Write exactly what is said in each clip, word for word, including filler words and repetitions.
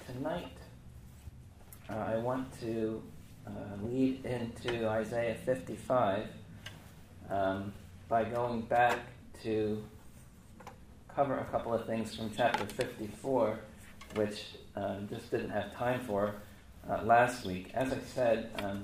tonight uh, I want to uh, lead into Isaiah fifty-five um, by going back to cover a couple of things from chapter fifty-four, which um, just didn't have time for uh, last week. As I said, um,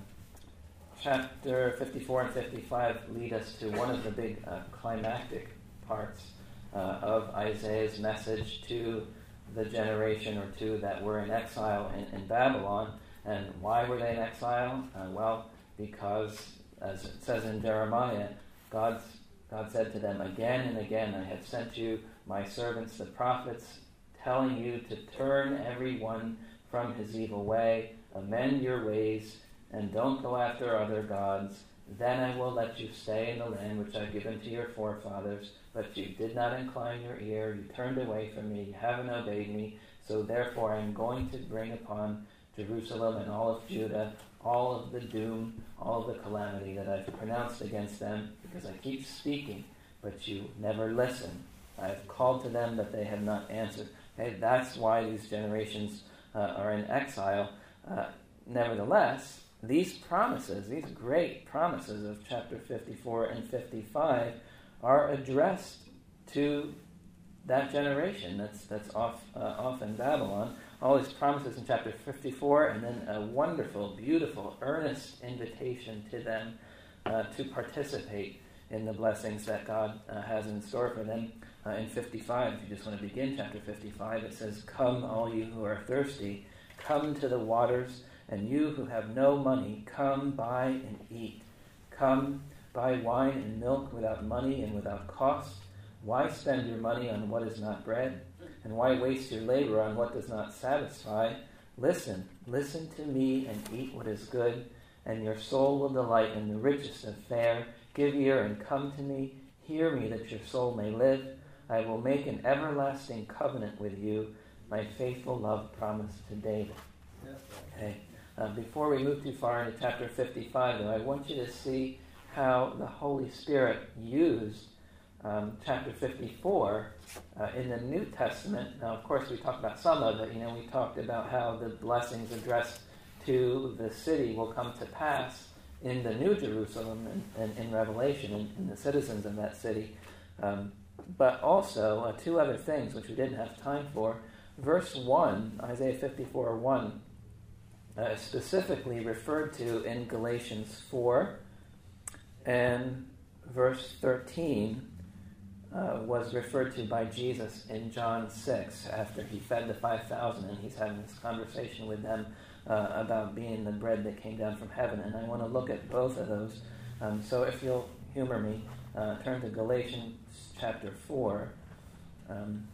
chapter fifty-four and fifty-five lead us to one of the big uh, climactic parts uh, of Isaiah's message to the generation or two that were in exile in, in Babylon. And why were they in exile? Uh, well, because, as it says in Jeremiah, God's, God said to them, "Again and again I have sent you my servants, the prophets, telling you to turn everyone from his evil way, amend your ways, and don't go after other gods. Then I will let you stay in the land which I've given to your forefathers. But you did not incline your ear, you turned away from me, you haven't obeyed me. So therefore I am going to bring upon Jerusalem and all of Judah all of the doom, all of the calamity that I've pronounced against them, because I keep speaking, but you never listen. I have called to them, but they have not answered." Okay, that's why these generations uh, are in exile. Uh, nevertheless, these promises, these great promises of chapter fifty-four and fifty-five, are addressed to that generation that's that's off uh, off in Babylon. All these promises in chapter fifty-four, and then a wonderful, beautiful, earnest invitation to them uh, to participate in the blessings that God uh, has in store for them. Uh, in fifty-five, if you just want to begin chapter fifty-five, it says, "Come, all you who are thirsty, come to the waters, and you who have no money, come buy and eat. Come, buy wine and milk without money and without cost. Why spend your money on what is not bread? And why waste your labor on what does not satisfy? Listen, listen to me and eat what is good, and your soul will delight in the richest of fare. Give ear and come to me. Hear me that your soul may live. I will make an everlasting covenant with you, my faithful love promised to David." Okay. Uh, before we move too far into chapter fifty-five, though, I want you to see how the Holy Spirit used um, chapter fifty-four uh, in the New Testament. Now, of course, we talked about some of it. You know, we talked about how the blessings addressed to the city will come to pass in the New Jerusalem and, and in Revelation, and, and the citizens of that city. Um, but also, uh, two other things which we didn't have time for. Verse one, Isaiah fifty-four one, uh, specifically referred to in Galatians four, and verse thirteen uh, was referred to by Jesus in John six, after he fed the five thousand, and he's having this conversation with them uh, about being the bread that came down from heaven. And I want to look at both of those. Um, so if you'll humor me, uh, turn to Galatians chapter four, um,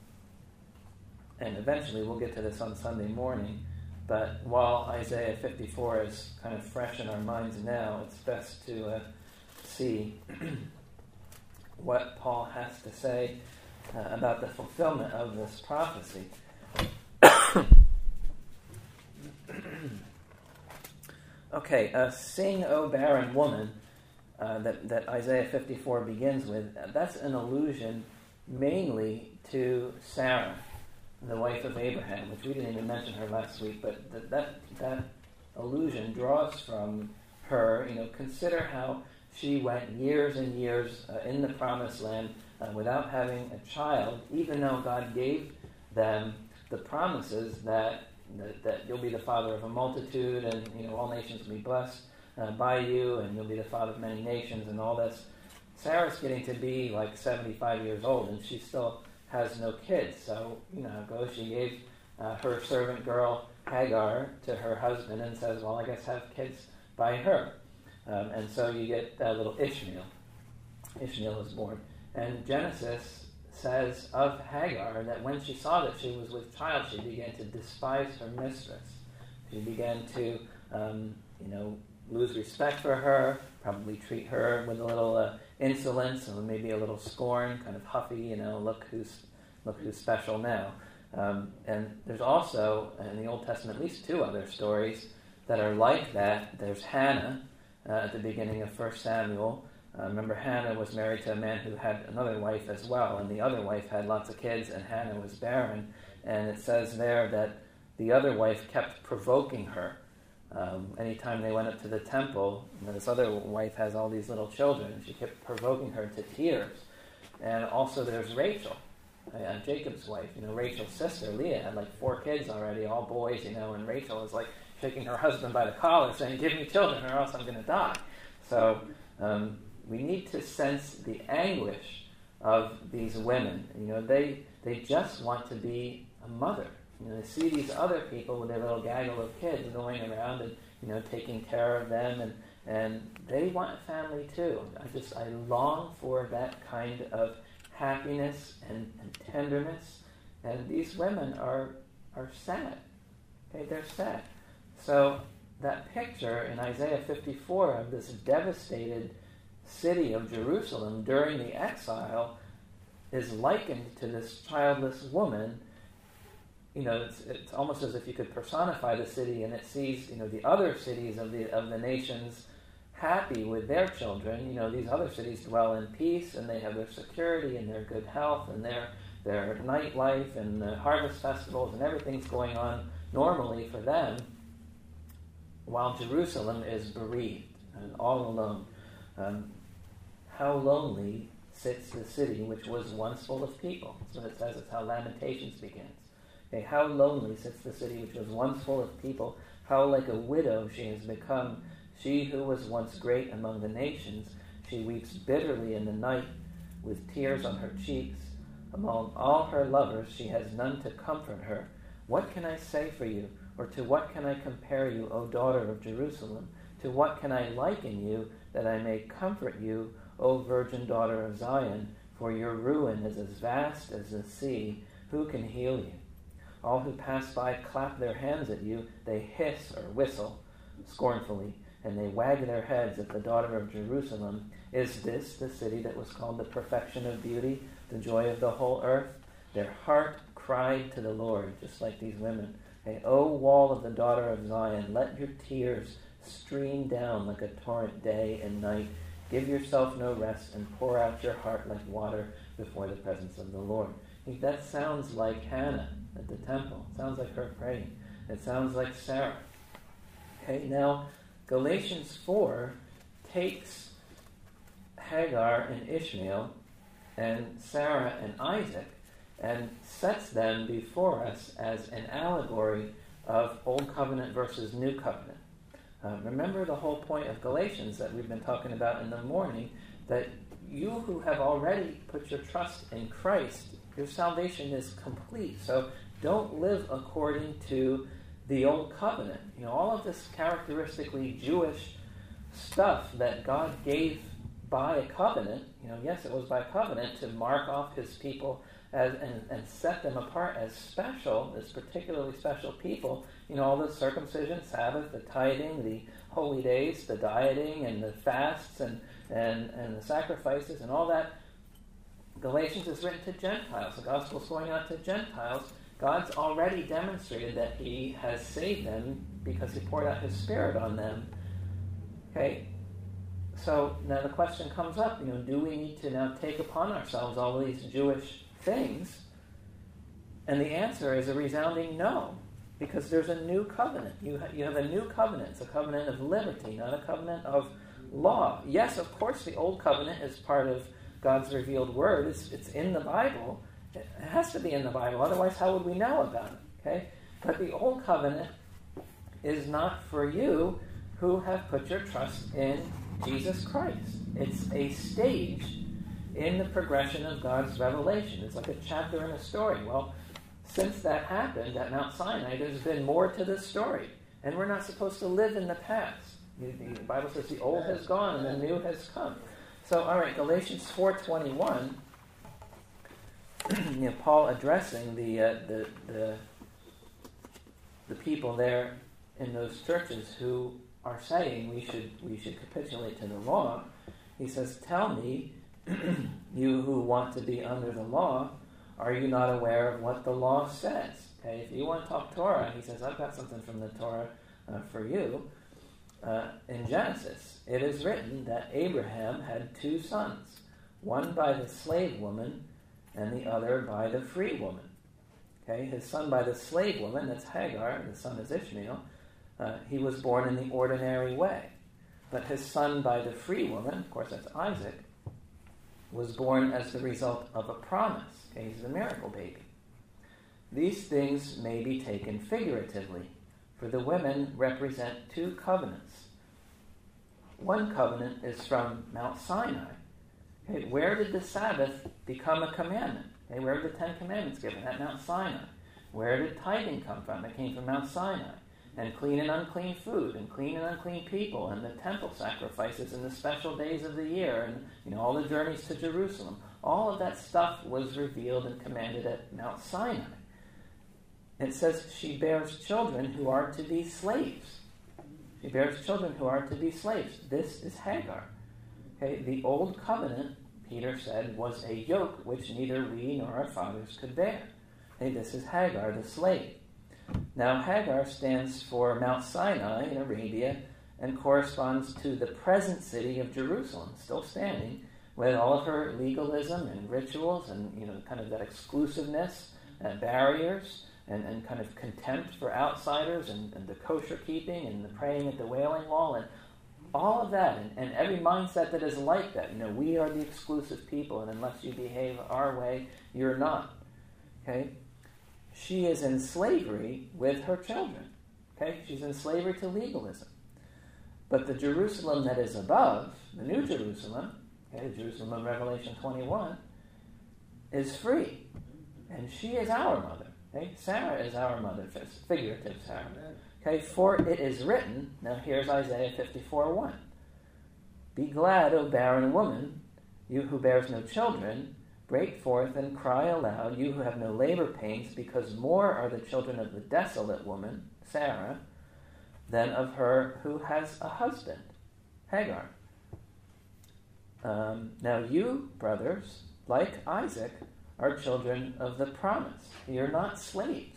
and eventually we'll get to this on Sunday morning. But while Isaiah fifty-four is kind of fresh in our minds now, it's best to uh, see what Paul has to say uh, about the fulfillment of this prophecy. Okay, uh, "Sing, O barren woman," uh, that, that Isaiah fifty-four begins with, that's an allusion mainly to Sarah, the wife of Abraham, which we didn't even mention her last week, but th- that that allusion draws from her. You know, consider how she went years and years uh, in the promised land uh, without having a child, even though God gave them the promises that, that that you'll be the father of a multitude, and you know all nations will be blessed uh, by you, and you'll be the father of many nations, and all this. Sarah's getting to be like seventy-five years old, and she still has no kids. So, you know how it goes. She gave uh, her servant girl Hagar to her husband and says, well, I guess have kids by her. Um, and so you get uh, little Ishmael. Ishmael is born. And Genesis says of Hagar that when she saw that she was with child, she began to despise her mistress. She began to, um, you know, lose respect for her, probably treat her with a little uh, insolence or maybe a little scorn, kind of huffy, you know, look who's look who's special now. Um, and there's also, in the Old Testament, at least two other stories that are like that. There's Hannah uh, at the beginning of First Samuel. Uh, remember, Hannah was married to a man who had another wife as well, and the other wife had lots of kids, and Hannah was barren. And it says there that the other wife kept provoking her. Um, anytime they went up to the temple, you know, this other wife has all these little children. She kept provoking her to tears. And also there's Rachel, uh, Jacob's wife. You know, Rachel's sister, Leah, had like four kids already, all boys, you know, and Rachel was like shaking her husband by the collar saying, give me children or else I'm going to die. So um, we need to sense the anguish of these women. You know, they they just want to be a mother. You know, they see these other people with their little gaggle of kids going around and, you know, taking care of them, and, and they want a family too. I just, I long for that kind of happiness and, and tenderness, and these women are are sad. Okay, they're sad. So that picture in Isaiah fifty-four of this devastated city of Jerusalem during the exile is likened to this childless woman. You know, it's, it's almost as if you could personify the city, and it sees, you know, the other cities of the of the nations happy with their children. You know, these other cities dwell in peace, and they have their security and their good health and their their nightlife and the harvest festivals, and everything's going on normally for them, while Jerusalem is bereaved and all alone. Um, how lonely sits the city which was once full of people. That's what it says. It's how Lamentations begins. Okay, how lonely sits the city which was once full of people. How like a widow she has become. She who was once great among the nations. She weeps bitterly in the night with tears on her cheeks. Among all her lovers she has none to comfort her. What can I say for you? Or to what can I compare you, O daughter of Jerusalem? To what can I liken you, that I may comfort you, O virgin daughter of Zion? For your ruin is as vast as the sea. Who can heal you? All who pass by clap their hands at you. They hiss or whistle scornfully, and they wag their heads at the daughter of Jerusalem. Is this the city that was called the perfection of beauty, the joy of the whole earth? Their heart cried to the Lord, just like these women. Hey, O wall of the daughter of Zion, let your tears stream down like a torrent day and night. Give yourself no rest and pour out your heart like water before the presence of the Lord. I think that sounds like Hannah at the temple. It sounds like her praying. It sounds like Sarah. Okay, now Galatians four takes Hagar and Ishmael and Sarah and Isaac and sets them before us as an allegory of Old Covenant versus New Covenant. Um, remember the whole point of Galatians that we've been talking about in the morning, that you who have already put your trust in Christ, your salvation is complete. So don't live according to the Old Covenant. You know, all of this characteristically Jewish stuff that God gave by a covenant, you know, yes, it was by covenant to mark off his people as, and, and set them apart as special, as particularly special people. You know, all the circumcision, Sabbath, the tithing, the holy days, the dieting, and the fasts, and, and, and the sacrifices, and all that. Galatians is written to Gentiles. The gospel is going out to Gentiles. God's already demonstrated that he has saved them because he poured out his Spirit on them. Okay? So now the question comes up, you know, do we need to now take upon ourselves all these Jewish things? And the answer is a resounding no, because there's a new covenant. You, ha- you have a new covenant. It's a covenant of liberty, not a covenant of law. Yes, of course, the old covenant is part of God's revealed word. It's, it's in the Bible. It has to be in the Bible. Otherwise, how would we know about it? Okay? But the old covenant is not for you who have put your trust in Jesus Christ. It's a stage in the progression of God's revelation. It's like a chapter in a story. Well, since that happened at Mount Sinai, there's been more to this story. And we're not supposed to live in the past. The Bible says the old has gone and the new has come. So, all right, Galatians four twenty-one, you know, Paul addressing the, uh, the the the people there in those churches who are saying we should we should capitulate to the law. He says, "Tell me, you who want to be under the law, are you not aware of what the law says?" Okay, if you want to talk Torah, he says, "I've got something from the Torah uh, for you." Uh, in Genesis, it is written that Abraham had two sons, one by the slave woman and the other by the free woman. Okay, his son by the slave woman, that's Hagar, the son is Ishmael, uh, he was born in the ordinary way. But his son by the free woman, of course that's Isaac, was born as the result of a promise. Okay, he's the miracle baby. These things may be taken figuratively, for the women represent two covenants. One covenant is from Mount Sinai. Okay, where did the Sabbath become a commandment? Okay, where were the Ten Commandments given? At Mount Sinai. Where did tithing come from? It came from Mount Sinai. And clean and unclean food, and clean and unclean people, and the temple sacrifices, and the special days of the year, and you know all the journeys to Jerusalem. All of that stuff was revealed and commanded at Mount Sinai. It says she bears children who are to be slaves. She bears children who are to be slaves. This is Hagar. Okay, the old covenant, Peter said, was a yoke which neither we nor our fathers could bear. Okay, this is Hagar, the slave. Now, Hagar stands for Mount Sinai in Arabia and corresponds to the present city of Jerusalem, still standing, with all of her legalism and rituals and, you know, kind of that exclusiveness and barriers and, and kind of contempt for outsiders and, and the kosher keeping and the praying at the Wailing Wall and all of that and, and every mindset that is like that. You know, we are the exclusive people, and unless you behave our way, you're not. Okay? She is in slavery with her children. Okay? She's in slavery to legalism. But the Jerusalem that is above, the New Jerusalem, okay, the Jerusalem of Revelation twenty-one, is free. And she is our mother. Okay? Sarah is our mother, figurative Sarah. Okay, for it is written, now here's Isaiah fifty-four one. Be glad, O barren woman, you who bears no children. Break forth and cry aloud, you who have no labor pains, because more are the children of the desolate woman, Sarah, than of her who has a husband, Hagar. Um, now you, brothers, like Isaac, are children of the promise. You're not slaves.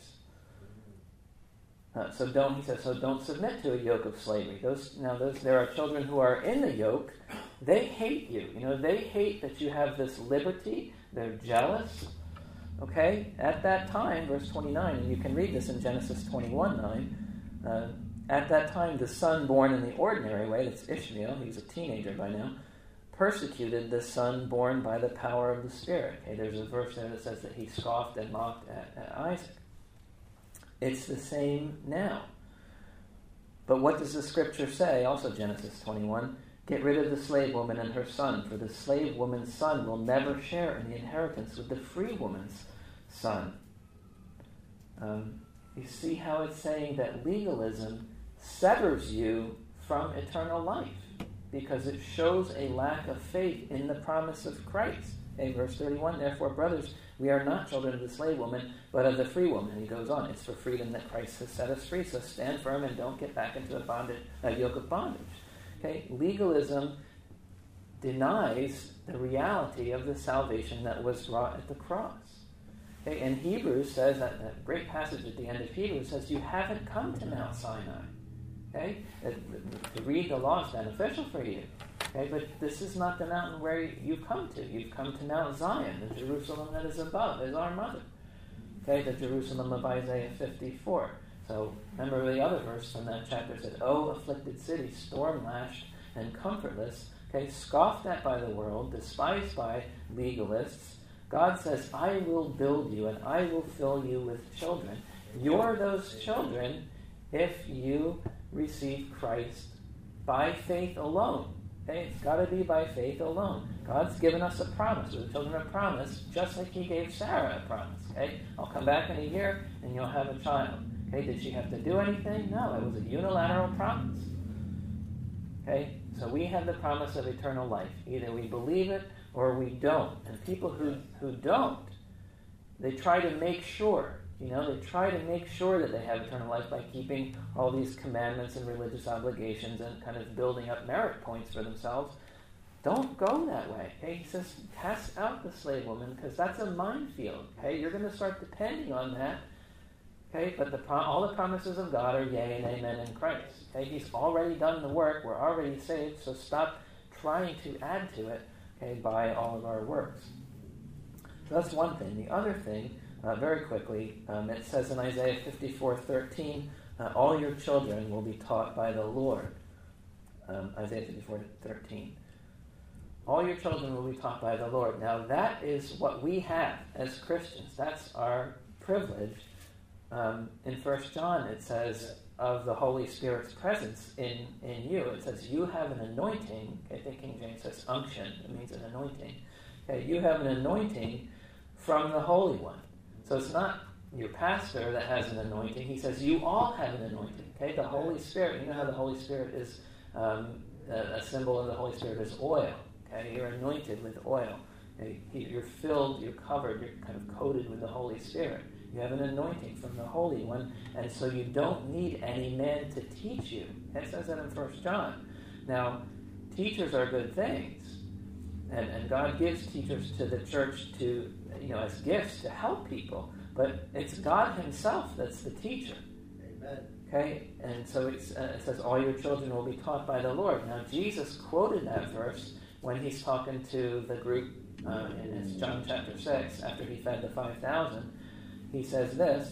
Uh, so don't, he says, so don't submit to a yoke of slavery. Those now, those there are children who are in the yoke. They hate you. You know, they hate that you have this liberty. They're jealous. Okay, at that time, verse twenty-nine, and you can read this in Genesis twenty-one nine. Uh, at that time, the son born in the ordinary way, that's Ishmael, he's a teenager by now, persecuted the son born by the power of the Spirit. Okay, there's a verse there that says that he scoffed and mocked at, at Isaac. It's the same now. But what does the scripture say? Also Genesis twenty-one, get rid of the slave woman and her son, for the slave woman's son will never share in the inheritance with the free woman's son. Um, you see how it's saying that legalism severs you from eternal life because it shows a lack of faith in the promise of Christ. Okay, verse thirty-one, therefore, brothers, we are not children of the slave woman, but of the free woman. And he goes on, it's for freedom that Christ has set us free, so stand firm and don't get back into a, bondage, a yoke of bondage. Okay, legalism denies the reality of the salvation that was wrought at the cross. Okay, and Hebrews says, that, that great passage at the end of Hebrews says, you haven't come to Mount Sinai. Okay, to read the law is beneficial for you. Okay, but this is not the mountain where you've come to. You've come to Mount Zion, the Jerusalem that is above, is our mother. Okay, the Jerusalem of Isaiah fifty-four. So remember the other verse from that chapter said, O afflicted city, storm-lashed and comfortless, okay, scoffed at by the world, despised by legalists. God says, I will build you and I will fill you with children. You're those children if you receive Christ by faith alone. Okay, it's got to be by faith alone. God's given us a promise. We're the children of promise, just like he gave Sarah a promise. Okay, I'll come back in a year and you'll have a child. Okay, did she have to do anything? No, it was a unilateral promise. Okay, so we have the promise of eternal life. Either we believe it or we don't. And people who, who don't, they try to make sure, you know, they try to make sure that they have eternal life by keeping all these commandments and religious obligations and kind of building up merit points for themselves. Don't go that way. Okay, he says, cast out the slave woman because that's a minefield. Okay, you're going to start depending on that. Okay, but the all the promises of God are yea and amen in Christ. Okay, he's already done the work. We're already saved, so stop trying to add to it, okay, by all of our works. So that's one thing. The other thing, uh, very quickly. Um, it says in Isaiah fifty-four thirteen, uh, all your children will be taught by the Lord. Um, Isaiah fifty-four thirteen. All your children will be taught by the Lord. Now that is what we have as Christians. That's our privilege. Um, in First John it says of the Holy Spirit's presence in, in you. It says you have an anointing. I think King James says unction. It means an anointing. Okay, you have an anointing from the Holy One. So it's not your pastor that has an anointing. He says you all have an anointing. Okay, the Holy Spirit. You know how the Holy Spirit is um, a, a symbol of the Holy Spirit is oil. Okay, you're anointed with oil. Okay, you're filled. You're covered. You're kind of coated with the Holy Spirit. You have an anointing from the Holy One, and so you don't need any man to teach you. It says that in First John. Now, teachers are good things, and, and God gives teachers to the church to, you know, as gifts to help people. But it's God Himself that's the teacher. Amen. Okay, and so it's, uh, it says, "All your children will be taught by the Lord." Now, Jesus quoted that verse when He's talking to the group uh, in it's John chapter six after He fed the five thousand. He says this,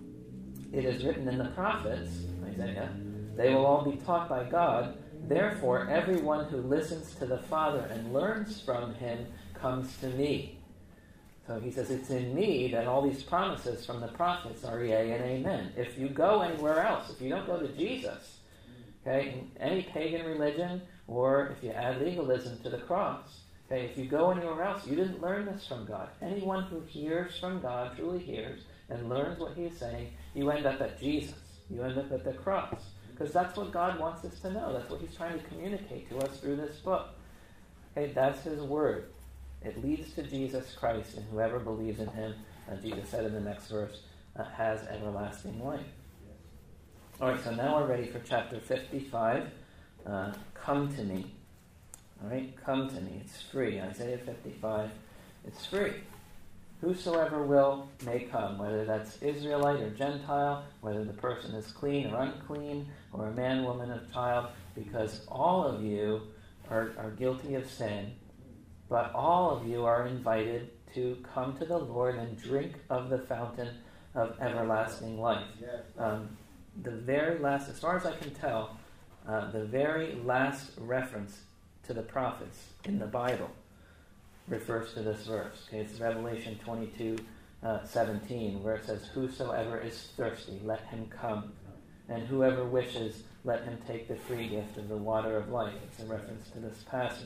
"It is written in the prophets, Isaiah, they will all be taught by God. Therefore, everyone who listens to the Father and learns from Him comes to me." So he says, it's in me that all these promises from the prophets are yea and amen. If you go anywhere else, if you don't go to Jesus, okay, in any pagan religion, or if you add legalism to the cross, okay, if you go anywhere else, you didn't learn this from God. Anyone who hears from God truly hears and learns what He is saying, you end up at Jesus. You end up at the cross. Because that's what God wants us to know. That's what He's trying to communicate to us through this book. Okay, that's His word. It leads to Jesus Christ, and whoever believes in Him, uh, Jesus said in the next verse, uh, has everlasting life. All right, so now we're ready for chapter fifty-five. Uh, come to me. All right, come to me. It's free. Isaiah fifty-five. It's free. Whosoever will may come, whether that's Israelite or Gentile, whether the person is clean or unclean, or a man, woman, or child, because all of you are, are guilty of sin, but all of you are invited to come to the Lord and drink of the fountain of everlasting life. Um, the very last, as far as I can tell, uh, the very last reference to the prophets in the Bible refers to this verse. Okay, it's Revelation twenty-two, uh, seventeen, where it says, "Whosoever is thirsty, let him come, and whoever wishes, let him take the free gift of the water of life." It's a reference to this passage.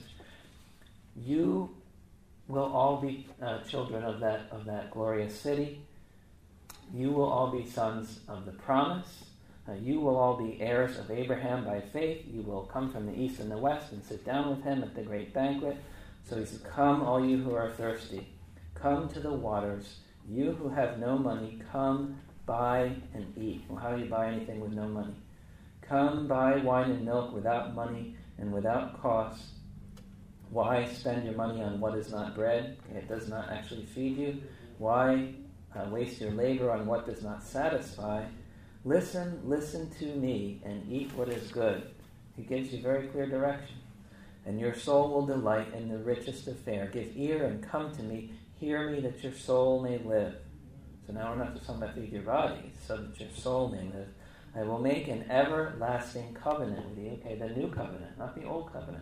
You will all be uh, children of that of that glorious city. You will all be sons of the promise. Uh, you will all be heirs of Abraham by faith. You will come from the east and the west and sit down with him at the great banquet. So he said, "Come, all you who are thirsty. Come to the waters. You who have no money, come, buy and eat." Well, how do you buy anything with no money? "Come, buy wine and milk without money and without cost. Why spend your money on what is not bread? It does not actually feed you. Why uh, waste your labor on what does not satisfy? Listen, listen to me, and eat what is good." He gives you very clear direction. "And your soul will delight in the richest of fare. Give ear and come to me. Hear me, that your soul may live." So now we're not just talking about feed your body, so that your soul may live. "I will make an everlasting covenant with you." Okay, the new covenant, not the old covenant.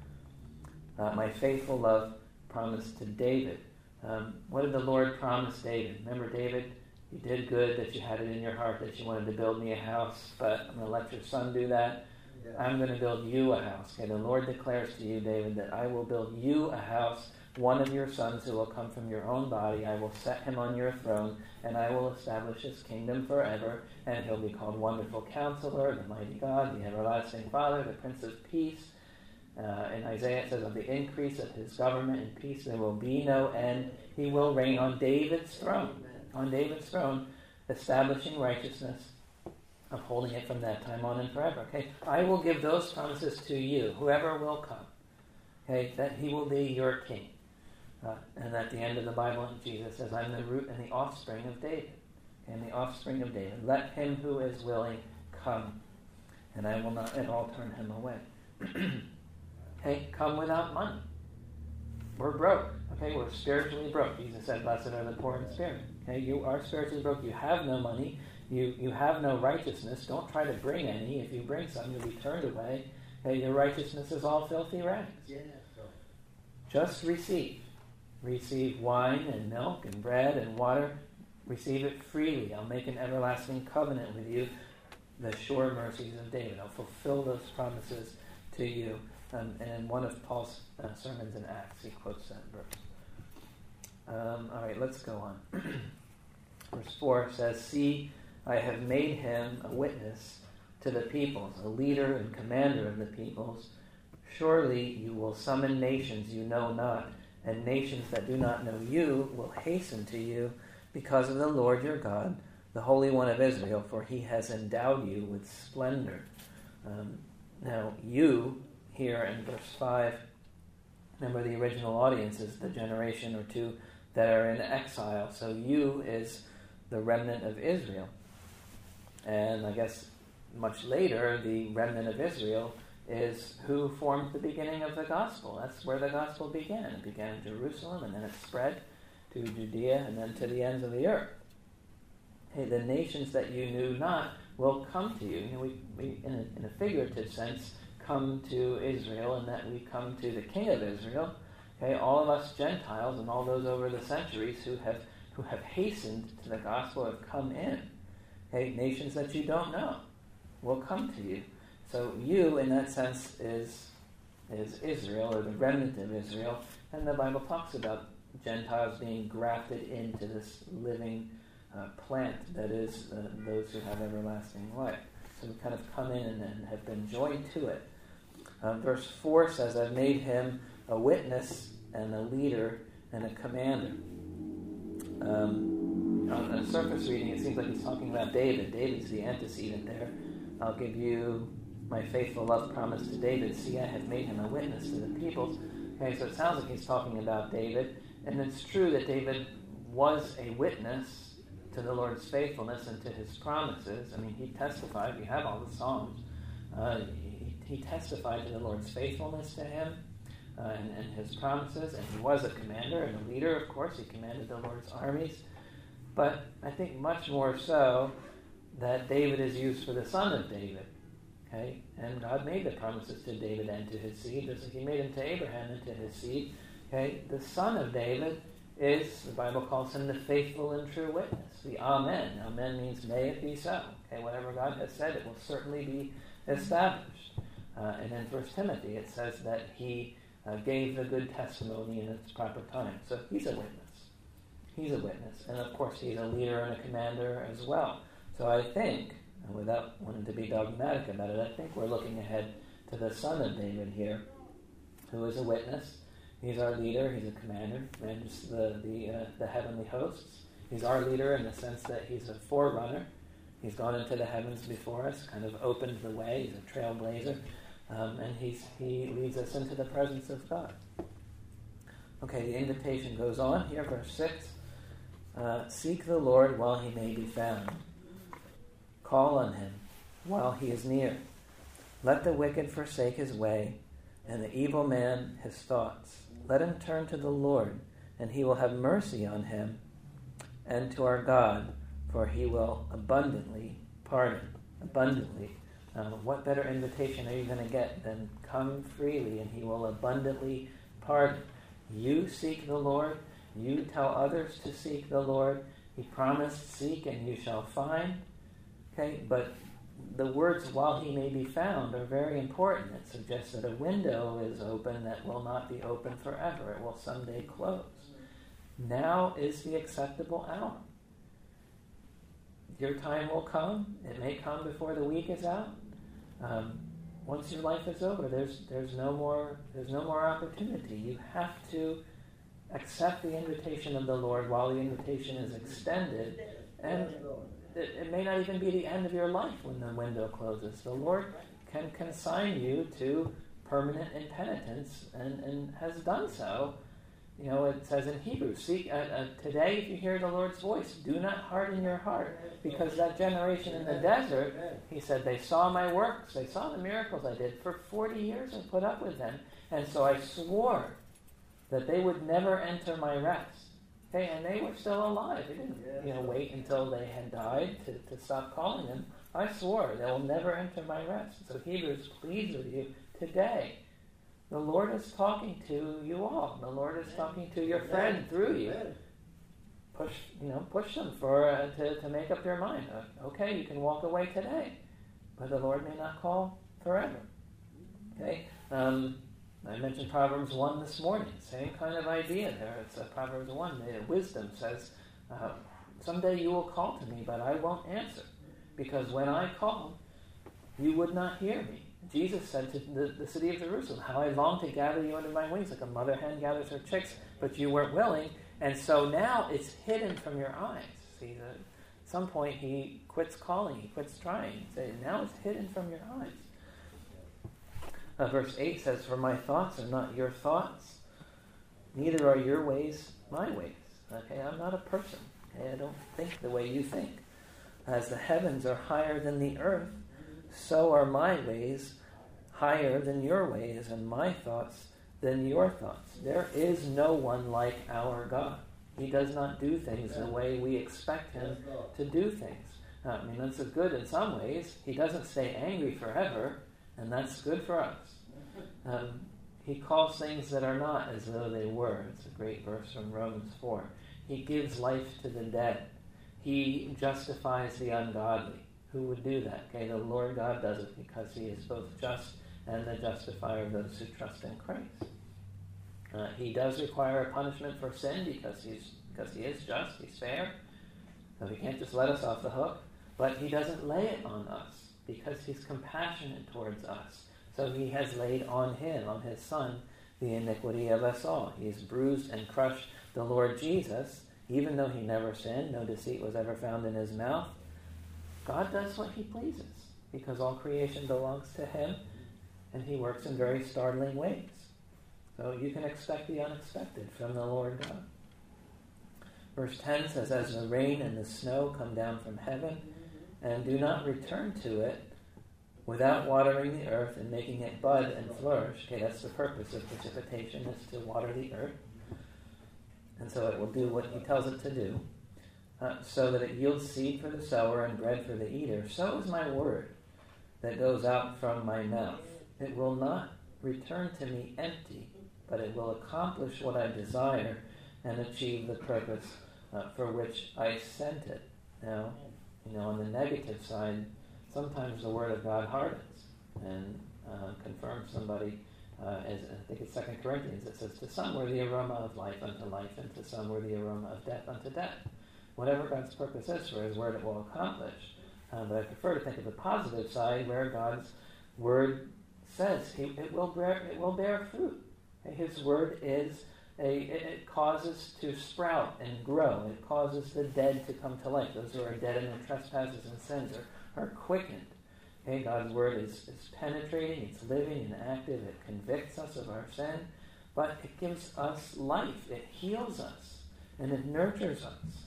Uh, "my faithful love promised to David." Um, what did the Lord promise David? Remember David? "You did good that you had it in your heart that you wanted to build me a house, but I'm going to let your son do that. Yeah. I'm going to build you a house." Okay, the Lord declares to you, David, that I will build you a house, one of your sons who will come from your own body. I will set him on your throne, and I will establish his kingdom forever, and he'll be called Wonderful Counselor, the Mighty God, the Everlasting Father, the Prince of Peace. Uh, in Isaiah it says, "Of the increase of his government and peace there will be no end. He will reign on David's throne." On David's throne, establishing righteousness, upholding it from that time on and forever. Okay, I will give those promises to you, whoever will come. Okay, that he will be your king. Uh, and at the end of the Bible, Jesus says, "I'm the root and the offspring of David." Okay, and the offspring of David. "Let him who is willing come, and I will not at all turn him away." Okay, come without money. We're broke. Okay, we're spiritually broke. Jesus said, blessed are the poor in spirit. Okay, you are spiritually broke. You have no money. You, you have no righteousness. Don't try to bring any. If you bring some, you'll be turned away. Okay, your righteousness is all filthy rags. Yeah, so. Just receive. Receive wine and milk and bread and water. Receive it freely. I'll make an everlasting covenant with you. The sure mercies of David. I'll fulfill those promises to you. Um, and in one of Paul's uh, sermons in Acts, he quotes that verse. Um, all right, let's go on. Verse four says, see, I have made him a witness to the peoples, a leader and commander of the peoples. Surely you will summon nations you know not, and nations that do not know you will hasten to you because of the Lord your God, the Holy One of Israel, for he has endowed you with splendor. Um, now, you, here in verse five, remember the original audience is the generation or two that are in exile. So you is the remnant of Israel. And I guess much later, the remnant of Israel is who formed the beginning of the gospel. That's where the gospel began. It began in Jerusalem, and then it spread to Judea, and then to the ends of the earth. Hey, the nations that you knew not will come to you. You know, we, we in, a, in a figurative sense, come to Israel, and that we come to the King of Israel. Okay, all of us Gentiles and all those over the centuries who have who have hastened to the gospel have come in. Okay, nations that you don't know will come to you. So you, in that sense, is is Israel, or the remnant of Israel, and the Bible talks about Gentiles being grafted into this living uh, plant that is uh, those who have everlasting life. So we kind of come in and, and have been joined to it. Um, verse four says, I've made him a witness and a leader and a commander. Um, on a surface reading, it seems like he's talking about David. David's the antecedent there. I'll give you my faithful love promise to David. See, I have made him a witness to the peoples. Okay, so it sounds like he's talking about David. And it's true that David was a witness to the Lord's faithfulness and to his promises. I mean, he testified. We have all the Psalms. Uh, he, he testified to the Lord's faithfulness to him uh, and, and his promises. And he was a commander and a leader, of course. He commanded the Lord's armies. But I think much more so that David is used for the son of David. Okay? And God made the promises to David and to his seed, just like he made them to Abraham and to his seed. Okay? The son of David is, the Bible calls him the faithful and true witness, the Amen. Amen means may it be so. Okay? Whatever God has said, it will certainly be established. Uh, and in First Timothy, it says that he uh, gave the good testimony in its proper time. So he's a witness. He's a witness. And of course, he's a leader and a commander as well. So I think, and without wanting to be dogmatic about it, I think we're looking ahead to the son of David here, who is a witness. He's our leader. He's a commander, manages the the, uh, the heavenly hosts. He's our leader in the sense that he's a forerunner. He's gone into the heavens before us, kind of opened the way. He's a trailblazer, um, and he's he leads us into the presence of God. Okay, the invitation goes on here, verse six. Uh, Seek the Lord while he may be found. Call on him while he is near. Let the wicked forsake his way, and the evil man his thoughts. Let him turn to the Lord, and he will have mercy on him, and to our God, for he will abundantly pardon. Abundantly. Uh, what better invitation are you going to get than come freely, and he will abundantly pardon? You seek the Lord. You tell others to seek the Lord. He promised, seek and you shall find. Okay, but the words, while he may be found, are very important. It suggests that a window is open that will not be open forever. It will someday close. Now is the acceptable hour. Your time will come. It may come before the week is out. Um, once your life is over, there's there's no more there's no more opportunity. You have to accept the invitation of the Lord while the invitation is extended, and it, it may not even be the end of your life when the window closes. The Lord can consign you to permanent impenitence, and, and has done so. You know, it says in Hebrews, "Seek uh, uh, today, if you hear the Lord's voice, do not harden your heart." Because that generation in the desert, he said, they saw my works, they saw the miracles I did for forty years and put up with them, and so I swore that they would never enter my rest. Okay, and they were still alive. They didn't, you know, wait until they had died to, to stop calling him. I swore they will never enter my rest. So Hebrews pleads with you today. The Lord is talking to you all. The Lord is talking to your friend through you. Push, you know, push them for uh, to, to make up your mind. Uh, okay, you can walk away today, but the Lord may not call forever. Okay. Um, I mentioned Proverbs one this morning. Same kind of idea there. It's uh, Proverbs one. The wisdom says, uh, someday you will call to me, but I won't answer. Because when I called, you would not hear me. Jesus said to the, the city of Jerusalem, how I long to gather you under my wings, like a mother hen gathers her chicks, but you weren't willing. And so now it's hidden from your eyes. See, the, at some point he quits calling, he quits trying. So now it's hidden from your eyes. Uh, verse eight says, for my thoughts are not your thoughts, neither are your ways my ways. Okay, I'm not a person. Okay, I don't think the way you think. As the heavens are higher than the earth, so are my ways higher than your ways, and my thoughts than your thoughts. There is no one like our God. He does not do things the way we expect him to do things. Uh, I mean, that's good in some ways. He doesn't stay angry forever, and that's good for us. Um, he calls things that are not as though they were. It's a great verse from Romans four. He gives life to the dead. He justifies the ungodly. Who would do that? Okay, the Lord God does it because he is both just and the justifier of those who trust in Christ. Uh, he does require a punishment for sin because he's because he is just, he's fair. So he can't just let us off the hook. But he doesn't lay it on us because he's compassionate towards us. So he has laid on him, on his Son, the iniquity of us all. He's bruised and crushed the Lord Jesus, even though he never sinned, no deceit was ever found in his mouth. God does what he pleases because all creation belongs to him, and he works in very startling ways. So you can expect the unexpected from the Lord God. Verse ten says, as the rain and the snow come down from heaven and do not return to it without watering the earth and making it bud and flourish. Okay, that's the purpose of precipitation, is to water the earth. And so it will do what he tells it to do, uh, so that it yields seed for the sower and bread for the eater. So is my word that goes out from my mouth. It will not return to me empty, but it will accomplish what I desire and achieve the purpose uh, for which I sent it. Now, you know, on the negative side, sometimes the word of God hardens and uh, confirms somebody. Uh, as I think it's Second Corinthians, it says, to some were the aroma of life unto life, and to some were the aroma of death unto death. Whatever God's purpose is for his word, it will accomplish. Uh, but I prefer to think of the positive side, where God's word says he, it will bear it will bear fruit. His word is a it, it causes to sprout and grow. It causes the dead to come to life. Those who are dead in their trespasses and sins are, are quickened. Okay, God's word is, is penetrating, it's living and active, it convicts us of our sin, but it gives us life, it heals us, and it nurtures us.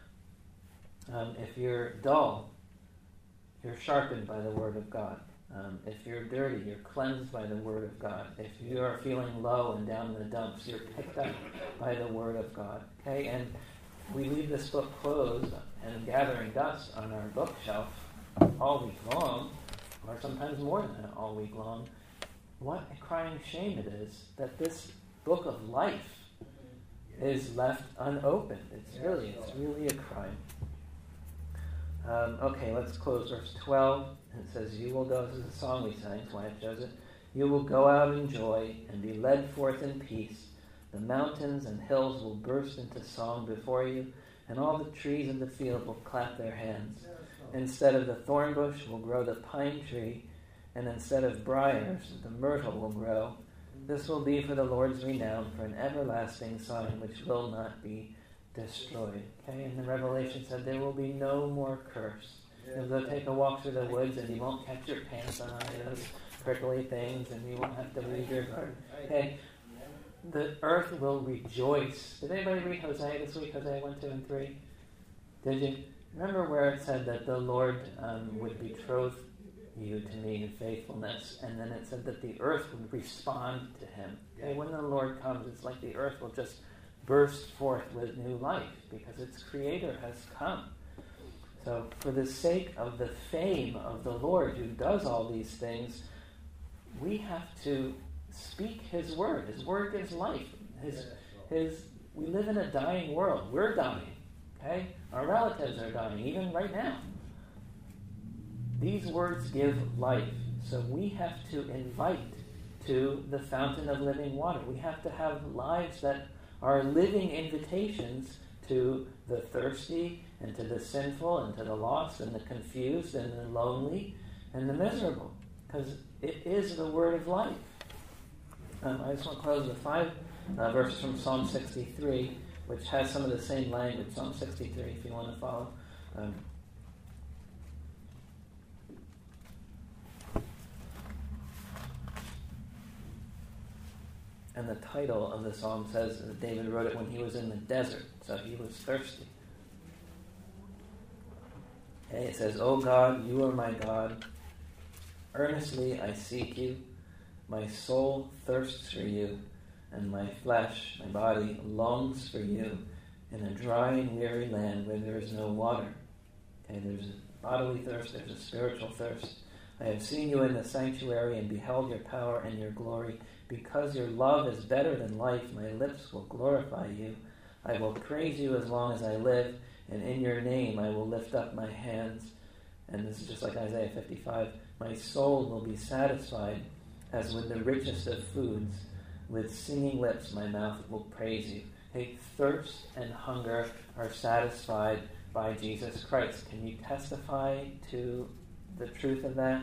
Um, if you're dull, you're sharpened by the word of God. Um, if you're dirty, you're cleansed by the word of God. If you are feeling low and down in the dumps, you're picked up by the word of God. Okay, and we leave this book closed and gathering dust on our bookshelf all week long, or sometimes more than that all week long. What a crying shame it is that this book of life is left unopened. It's really, it's really a crime. Um, okay, let's close verse twelve. It says, you will go, this is a song we sang, that's why I chose it. You will go out in joy and be led forth in peace. The mountains and hills will burst into song before you, and all the trees in the field will clap their hands. Instead of the thorn bush will grow the pine tree, and instead of briars, the myrtle will grow. This will be for the Lord's renown, for an everlasting sign which will not be destroyed. Okay, and the Revelation said there will be no more curse. You'll go take a walk through the woods and you won't catch your pants on those prickly things, and you won't have to leave your garden. Okay, the earth will rejoice. Did anybody read Hosea this week? Hosea one, two, and three? Did you? Remember where it said that the Lord um, would betroth you to me in faithfulness. And then it said that the earth would respond to him. Okay, when the Lord comes, it's like the earth will just burst forth with new life because its creator has come. So for the sake of the fame of the Lord who does all these things, we have to speak his word. His word gives life. His, his, we live in a dying world. We're dying. Okay? Our relatives are dying, even right now. These words give life. So we have to invite to the fountain of living water. We have to have lives that are living invitations to the thirsty and to the sinful and to the lost and the confused and the lonely and the miserable. Because it is the word of life. Um, I just want to close with five uh, verses from Psalm sixty-three, which has some of the same language. Psalm sixty-three, if you want to follow. Um, And the title of the psalm says that David wrote it when he was in the desert, so he was thirsty. Okay, it says, O God, you are my God. Earnestly I seek you. My soul thirsts for you, and my flesh, my body, longs for you in a dry and weary land where there is no water. Okay, there's a bodily thirst, there's a spiritual thirst. I have seen you in the sanctuary and beheld your power and your glory. Because your love is better than life, my lips will glorify you. I will praise you as long as I live, and in your name I will lift up my hands. And this is just like Isaiah fifty-five. My soul will be satisfied as with the richest of foods. With singing lips my mouth will praise you. Hey, thirst and hunger are satisfied by Jesus Christ. Can you testify to the truth of that?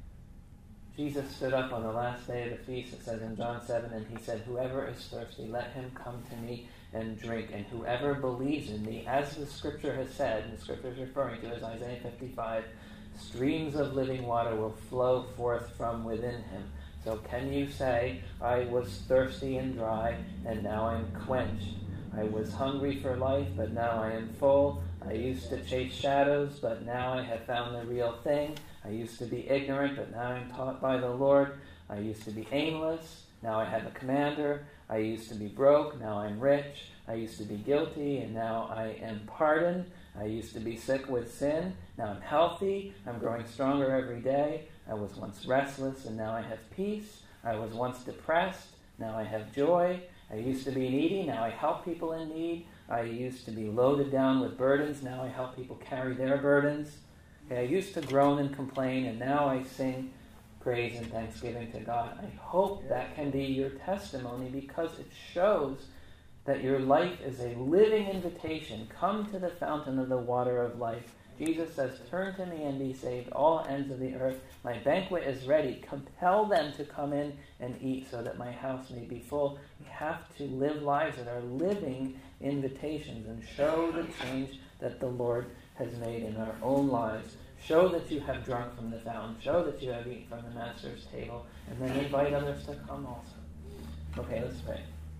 Jesus stood up on the last day of the feast, it says in John seven, and he said, whoever is thirsty, let him come to me and drink. And whoever believes in me, as the scripture has said, and the scripture is referring to as Isaiah fifty-five, streams of living water will flow forth from within him. So can you say, I was thirsty and dry, and now I'm quenched? I was hungry for life, but now I am full. I used to chase shadows, but now I have found the real thing. I used to be ignorant, but now I'm taught by the Lord. I used to be aimless, now I have a commander. I used to be broke, now I'm rich. I used to be guilty, and now I am pardoned. I used to be sick with sin, now I'm healthy. I'm growing stronger every day. I was once restless, and now I have peace. I was once depressed, now I have joy. I used to be needy, now I help people in need. I used to be loaded down with burdens, now I help people carry their burdens. Okay, I used to groan and complain, and now I sing praise and thanksgiving to God. I hope that can be your testimony because it shows that your life is a living invitation. Come to the fountain of the water of life. Jesus says, turn to me and be saved, all ends of the earth. My banquet is ready. Compel them to come in and eat so that my house may be full. We have to live lives that are living invitations and show the change that the Lord has made in our own lives. Show that you have drunk from the fountain. Show that you have eaten from the Master's table. And then invite others to come also. Okay, let's pray.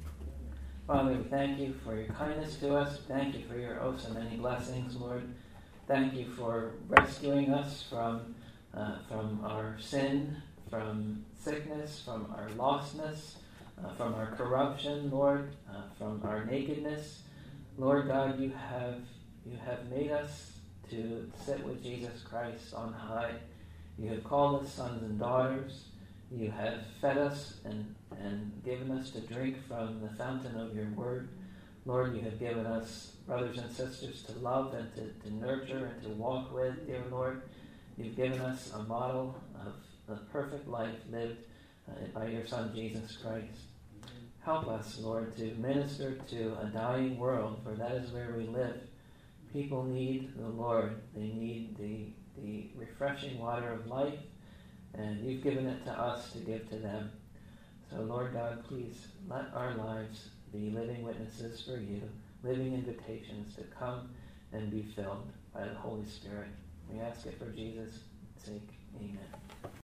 Father, we thank you for your kindness to us. Thank you for your oh so many blessings, Lord. Thank you for rescuing us from uh, from our sin, from sickness, from our lostness, uh, from our corruption, Lord, uh, from our nakedness. Lord God, you have you have made us to sit with Jesus Christ on high. You have called us sons and daughters. You have fed us and, and given us to drink from the fountain of your word. Lord, you have given us brothers and sisters to love and to, to nurture and to walk with, dear Lord. You've given us a model of a perfect life lived uh, by your Son, Jesus Christ. Help us, Lord, to minister to a dying world, for that is where we live. People need the Lord. They need the, the refreshing water of life, and you've given it to us to give to them. So, Lord God, please let our lives be living witnesses for you, living invitations to come and be filled by the Holy Spirit. We ask it for Jesus' sake. Amen.